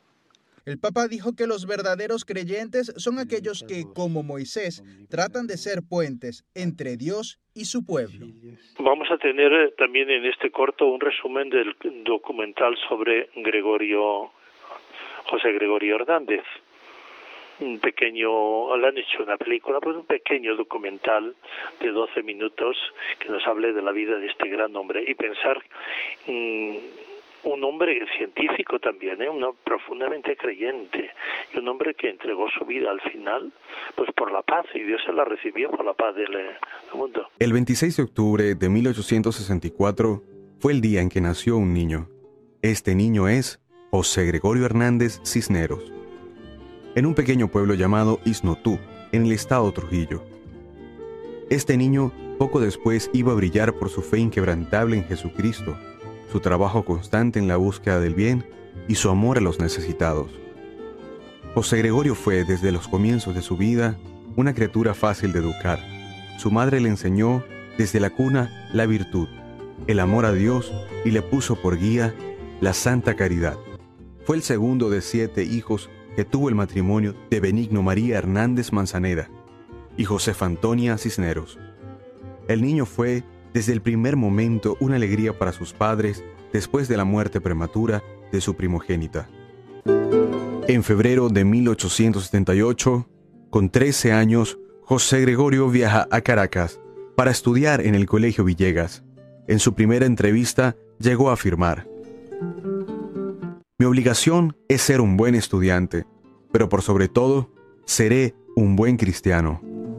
El Papa dijo que los verdaderos creyentes son aquellos que, como Moisés, tratan de ser puentes entre Dios y su pueblo. Vamos a tener también en este corto un resumen del documental sobre Gregorio, José Gregorio Hernández. un pequeño, le han hecho una película, pues un pequeño documental de doce minutos que nos hable de la vida de este gran hombre y pensar mmm, un hombre científico también, ¿eh? Uno profundamente creyente y un hombre que entregó su vida al final pues por la paz, y Dios se la recibió por la paz del, del mundo. El veintiséis de octubre de mil ochocientos sesenta y cuatro fue el día en que nació un niño. Este niño es José Gregorio Hernández Cisneros, en un pequeño pueblo llamado Isnotú, en el estado Trujillo. Este niño poco después iba a brillar por su fe inquebrantable en Jesucristo, su trabajo constante en la búsqueda del bien y su amor a los necesitados. José Gregorio fue, desde los comienzos de su vida, una criatura fácil de educar. Su madre le enseñó, desde la cuna, la virtud, el amor a Dios, y le puso por guía la santa caridad. Fue el segundo de siete hijos que tuvo el matrimonio de Benigno María Hernández Manzanera y Josefa Antonia Cisneros. El niño fue, desde el primer momento, una alegría para sus padres después de la muerte prematura de su primogénita. En febrero de mil ochocientos setenta y ocho, con trece años, José Gregorio viaja a Caracas para estudiar en el Colegio Villegas. En su primera entrevista llegó a afirmar: «Mi obligación es ser un buen estudiante, pero por sobre todo, seré un buen cristiano».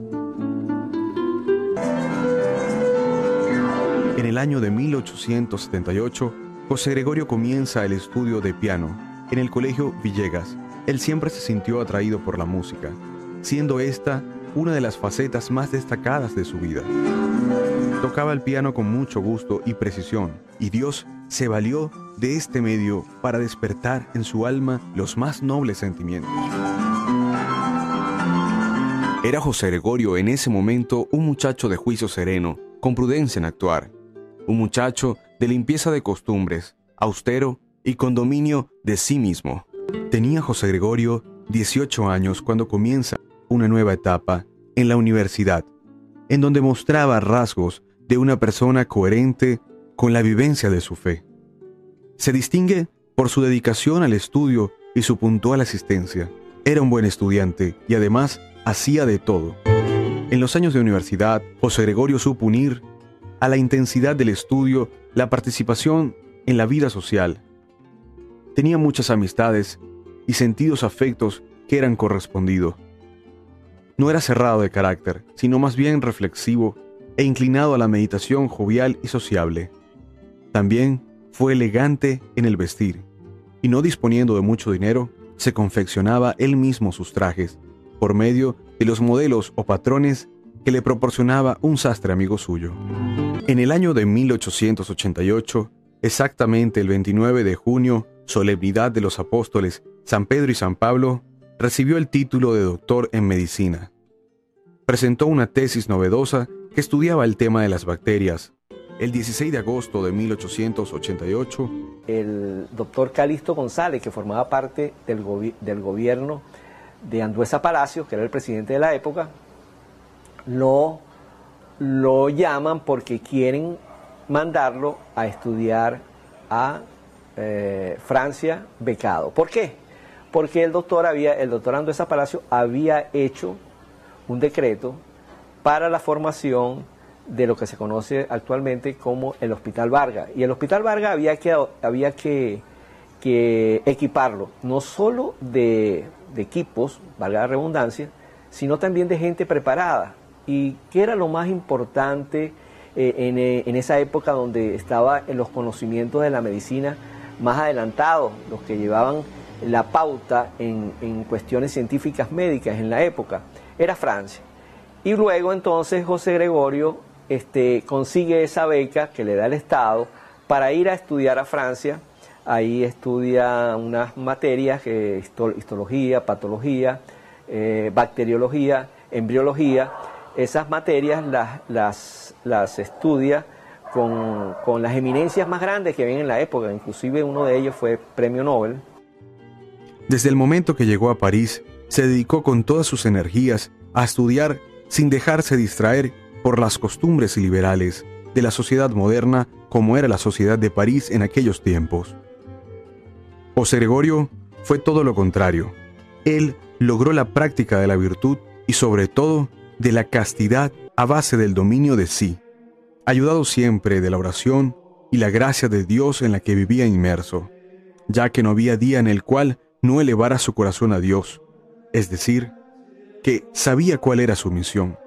En el año de mil ochocientos setenta y ocho, José Gregorio comienza el estudio de piano en el Colegio Villegas. Él siempre se sintió atraído por la música, siendo esta una de las facetas más destacadas de su vida. Tocaba el piano con mucho gusto y precisión, y Dios se valió de este medio para despertar en su alma los más nobles sentimientos. Era José Gregorio en ese momento un muchacho de juicio sereno, con prudencia en actuar, un muchacho de limpieza de costumbres, austero y con dominio de sí mismo. Tenía José Gregorio dieciocho años cuando comienza una nueva etapa en la universidad, en donde mostraba rasgos de una persona coherente con la vivencia de su fe. Se distingue por su dedicación al estudio y su puntual asistencia. Era un buen estudiante y además hacía de todo. En los años de universidad, José Gregorio supo unir a la intensidad del estudio la participación en la vida social. Tenía muchas amistades y sentidos afectos que eran correspondidos. No era cerrado de carácter, sino más bien reflexivo e inclinado a la meditación jovial y sociable. También fue elegante en el vestir, y no disponiendo de mucho dinero, se confeccionaba él mismo sus trajes, por medio de los modelos o patrones que le proporcionaba un sastre amigo suyo. En el año de mil ochocientos ochenta y ocho, exactamente el veintinueve de junio, solemnidad de los apóstoles San Pedro y San Pablo, recibió el título de doctor en medicina. Presentó una tesis novedosa que estudiaba el tema de las bacterias. El dieciséis de agosto de mil ochocientos ochenta y ocho, el doctor Calixto González, que formaba parte del, gobi- del gobierno de Andueza Palacios, que era el presidente de la época, lo, lo llaman porque quieren mandarlo a estudiar a eh, Francia becado. ¿Por qué? Porque el doctor, había, el doctor Andueza Palacios había hecho un decreto para la formación de lo que se conoce actualmente como el Hospital Vargas. Y el Hospital Vargas había que, había que, que equiparlo, no solo de, de equipos, valga la redundancia, sino también de gente preparada. ¿Y qué era lo más importante eh, en, eh, en esa época donde estaba en los conocimientos de la medicina más adelantados, los que llevaban la pauta en, en cuestiones científicas médicas en la época? Era Francia. Y luego entonces José Gregorio este, consigue esa beca que le da el Estado para ir a estudiar a Francia. Ahí estudia unas materias, eh, histología, patología, eh, bacteriología, embriología. Esas materias las, las, las estudia con, con las eminencias más grandes que ven en la época, inclusive uno de ellos fue premio Nobel. Desde el momento que llegó a París, se dedicó con todas sus energías a estudiar sin dejarse distraer por las costumbres liberales de la sociedad moderna como era la sociedad de París en aquellos tiempos. José Gregorio fue todo lo contrario. Él logró la práctica de la virtud y sobre todo de la castidad a base del dominio de sí, ayudado siempre de la oración y la gracia de Dios en la que vivía inmerso, ya que no había día en el cual no elevara su corazón a Dios, es decir, que sabía cuál era su misión.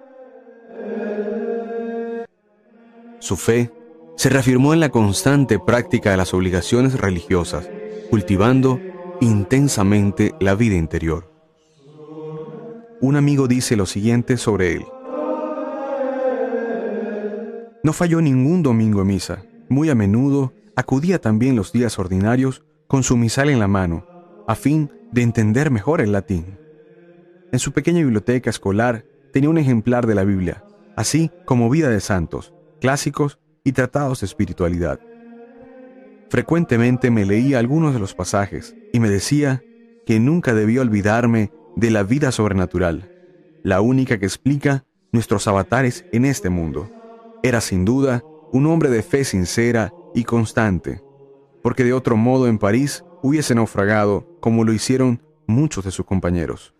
Su fe se reafirmó en la constante práctica de las obligaciones religiosas, cultivando intensamente la vida interior. Un amigo dice lo siguiente sobre él: no falló ningún domingo en misa. Muy a menudo acudía también los días ordinarios con su misal en la mano, a fin de entender mejor el latín. En su pequeña biblioteca escolar tenía un ejemplar de la Biblia, así como Vida de Santos, clásicos y tratados de espiritualidad. Frecuentemente me leía algunos de los pasajes y me decía que nunca debía olvidarme de la vida sobrenatural, la única que explica nuestros avatares en este mundo. Era sin duda un hombre de fe sincera y constante, porque de otro modo en París hubiese naufragado como lo hicieron muchos de sus compañeros.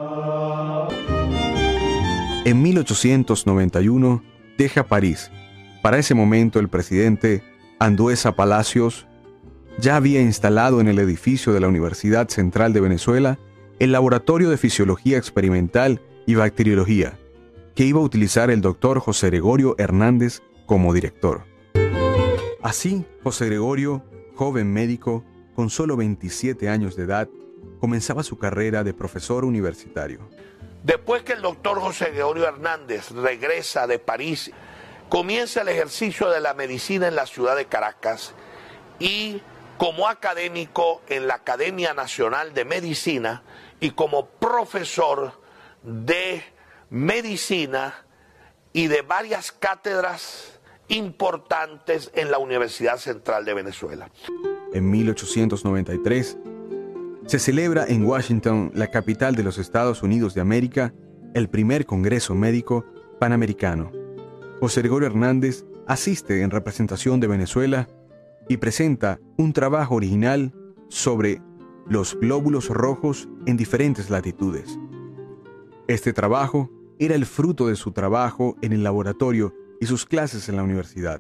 En mil ochocientos noventa y uno deja París. Para ese momento el presidente Andueza Palacios ya había instalado en el edificio de la Universidad Central de Venezuela el Laboratorio de Fisiología Experimental y Bacteriología, que iba a utilizar el doctor José Gregorio Hernández como director. Así, José Gregorio, joven médico, con solo veintisiete años de edad, comenzaba su carrera de profesor universitario. Después que el doctor José Gregorio Hernández regresa de París, comienza el ejercicio de la medicina en la ciudad de Caracas y como académico en la Academia Nacional de Medicina y como profesor de medicina y de varias cátedras importantes en la Universidad Central de Venezuela. En mil ochocientos noventa y tres se celebra en Washington, la capital de los Estados Unidos de América, el primer Congreso Médico Panamericano. José Gregorio Hernández asiste en representación de Venezuela y presenta un trabajo original sobre los glóbulos rojos en diferentes latitudes. Este trabajo era el fruto de su trabajo en el laboratorio y sus clases en la universidad.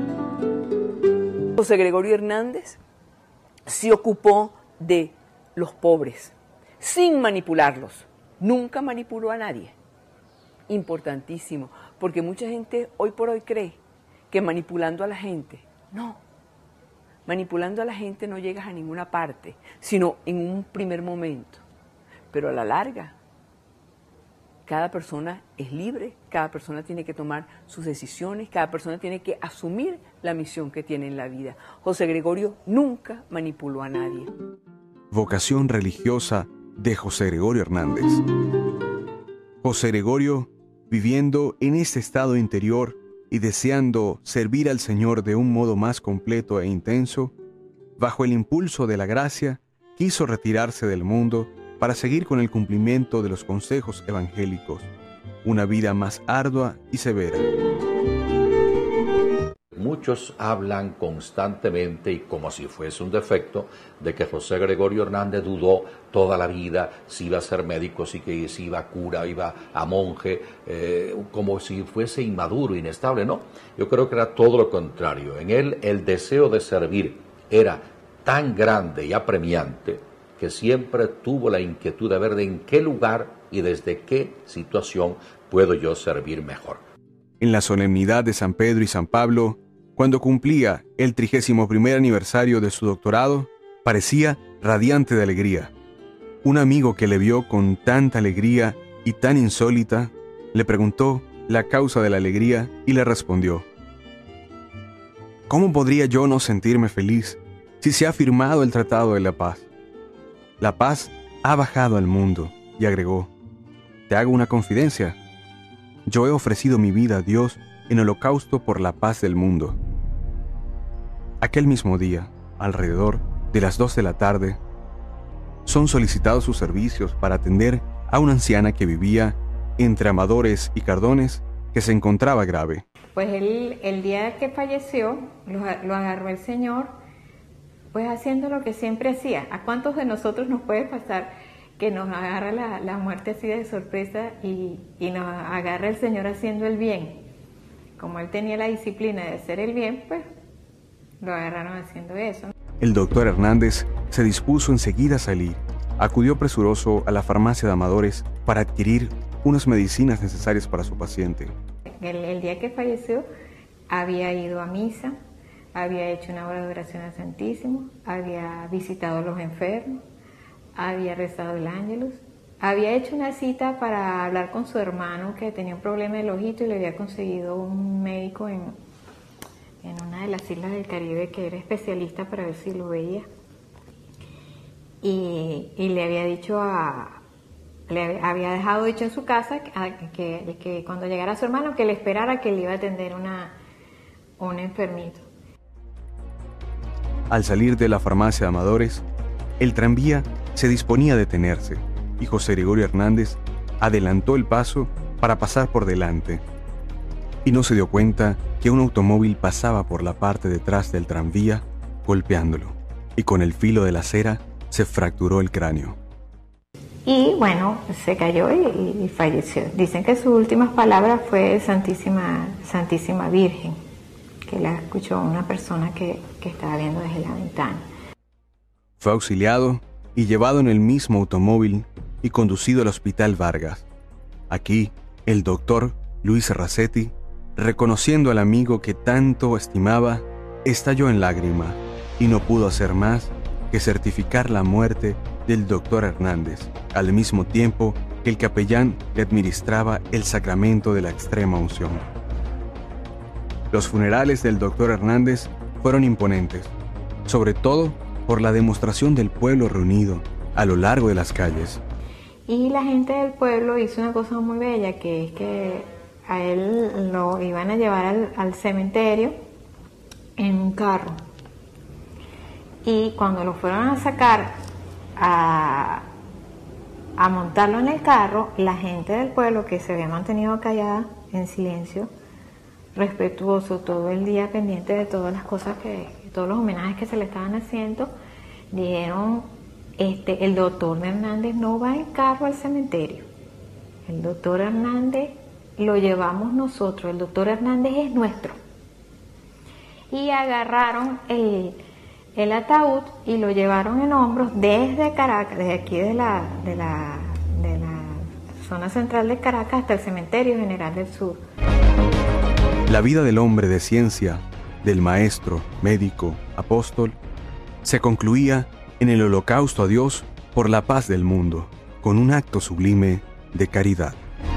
José Gregorio Hernández se ocupó de los pobres, sin manipularlos. Nunca manipuló a nadie. Importantísimo, porque mucha gente hoy por hoy cree que manipulando a la gente, no. Manipulando a la gente no llegas a ninguna parte, sino en un primer momento. Pero a la larga, cada persona es libre, cada persona tiene que tomar sus decisiones, cada persona tiene que asumir la misión que tiene en la vida. José Gregorio nunca manipuló a nadie. Vocación religiosa de José Gregorio Hernández. José Gregorio, viviendo en este estado interior y deseando servir al Señor de un modo más completo e intenso, bajo el impulso de la gracia, quiso retirarse del mundo para seguir con el cumplimiento de los consejos evangélicos, una vida más ardua y severa. Muchos hablan constantemente y como si fuese un defecto de que José Gregorio Hernández dudó toda la vida si iba a ser médico, si, que, si iba a cura, iba a monje, eh, como si fuese inmaduro, inestable. No, yo creo que era todo lo contrario. En él el deseo de servir era tan grande y apremiante que siempre tuvo la inquietud de ver de en qué lugar y desde qué situación puedo yo servir mejor. En la solemnidad de San Pedro y San Pablo, cuando cumplía el trigésimo primer aniversario de su doctorado, parecía radiante de alegría. Un amigo que le vio con tanta alegría y tan insólita, le preguntó la causa de la alegría y le respondió: ¿cómo podría yo no sentirme feliz si se ha firmado el Tratado de la Paz? La paz ha bajado al mundo, y agregó: te hago una confidencia. Yo he ofrecido mi vida a Dios en holocausto por la paz del mundo. Aquel mismo día, alrededor de las dos de la tarde, son solicitados sus servicios para atender a una anciana que vivía entre Amadores y Cardones, que se encontraba grave. Pues él, el día que falleció, lo, lo agarró el Señor, pues haciendo lo que siempre hacía. ¿A cuántos de nosotros nos puede pasar que nos agarra la, la muerte así de sorpresa y, y nos agarra el Señor haciendo el bien. Como él tenía la disciplina de hacer el bien, pues lo agarraron haciendo eso. El doctor Hernández se dispuso enseguida a salir. Acudió presuroso a la farmacia de Amadores para adquirir unas medicinas necesarias para su paciente. El, el día que falleció había ido a misa, había hecho una hora de oración al Santísimo, había visitado a los enfermos, había rezado el Ángelus, había hecho una cita para hablar con su hermano que tenía un problema del ojito y le había conseguido un médico en, en una de las islas del Caribe que era especialista para ver si lo veía. Y, y le había dicho a... le había dejado dicho en su casa que, que, que cuando llegara su hermano que le esperara, que le iba a atender una, un enfermito. Al salir de la farmacia de Amadores, el tranvía se disponía a detenerse y José Gregorio Hernández adelantó el paso para pasar por delante. Y no se dio cuenta que un automóvil pasaba por la parte detrás del tranvía golpeándolo, y con el filo de la acera se fracturó el cráneo. Y bueno, se cayó y, y falleció. Dicen que sus últimas palabras fue Santísima, Santísima Virgen, que la escuchó una persona que, que estaba viendo desde la ventana. Fue auxiliado y llevado en el mismo automóvil y conducido al Hospital Vargas. Aquí, el doctor Luis Racetti, reconociendo al amigo que tanto estimaba, estalló en lágrima y no pudo hacer más que certificar la muerte del doctor Hernández, al mismo tiempo que el capellán le administraba el sacramento de la extrema unción. Los funerales del doctor Hernández fueron imponentes, sobre todo por la demostración del pueblo reunido a lo largo de las calles. Y la gente del pueblo hizo una cosa muy bella, que es que a él lo iban a llevar al, al cementerio en un carro. Y cuando lo fueron a sacar a, a montarlo en el carro, la gente del pueblo, que se había mantenido callada, en silencio, respetuoso, todo el día pendiente de todas las cosas que, todos los homenajes que se le estaban haciendo, dijeron, este, el doctor Hernández no va en carro al cementerio. El doctor Hernández lo llevamos nosotros, el doctor Hernández es nuestro. Y agarraron el, el ataúd y lo llevaron en hombros desde Caracas, desde aquí de la, de la, de la zona central de Caracas hasta el Cementerio General del Sur. La vida del hombre de ciencia, del maestro, médico, apóstol, se concluía en el holocausto a Dios por la paz del mundo, con un acto sublime de caridad.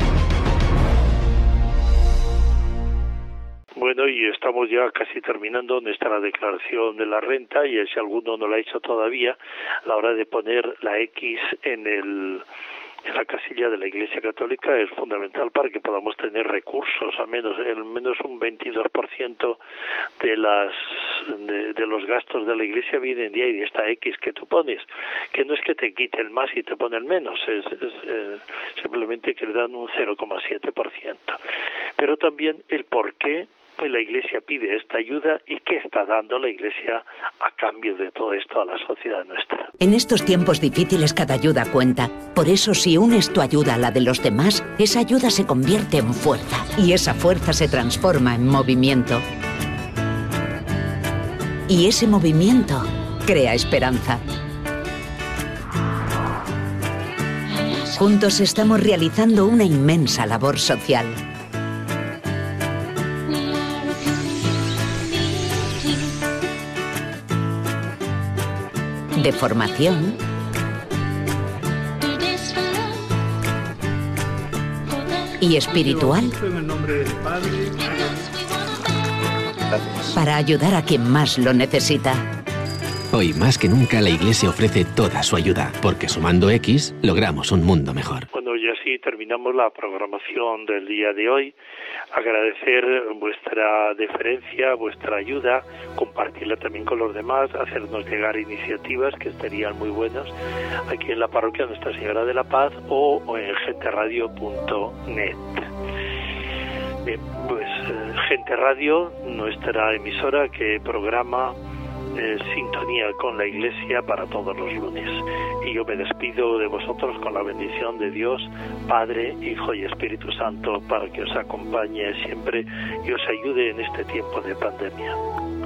Bueno, y estamos ya casi terminando nuestra declaración de la renta, y si alguno no la ha hecho todavía, a la hora de poner la X en el en la casilla de la Iglesia Católica es fundamental para que podamos tener recursos, al menos al menos un veintidós por ciento de las de, de los gastos de la Iglesia vienen de ahí, de esta X que tú pones, que no es que te quiten más y te ponen menos, es, es eh, simplemente que le dan un cero coma siete por ciento. Pero también el por qué pues la Iglesia pide esta ayuda y qué está dando la Iglesia a cambio de todo esto a la sociedad nuestra. En estos tiempos difíciles cada ayuda cuenta. Por eso si unes tu ayuda a la de los demás, esa ayuda se convierte en fuerza. Y esa fuerza se transforma en movimiento. Y ese movimiento crea esperanza. Juntos estamos realizando una inmensa labor social. De formación, y espiritual, para ayudar a quien más lo necesita. Hoy más que nunca la Iglesia ofrece toda su ayuda, porque sumando X logramos un mundo mejor. Bueno, y así terminamos la programación del día de hoy. Agradecer vuestra deferencia, vuestra ayuda, compartirla también con los demás, hacernos llegar iniciativas que estarían muy buenas aquí en la parroquia Nuestra Señora de la Paz o en gente radio punto net. Bien, pues eh, Gente Radio, nuestra emisora que programa eh, sintonía con la Iglesia para todos los lunes. Y yo me despido de vosotros con la bendición de Dios, Padre, Hijo y Espíritu Santo, para que os acompañe siempre y os ayude en este tiempo de pandemia.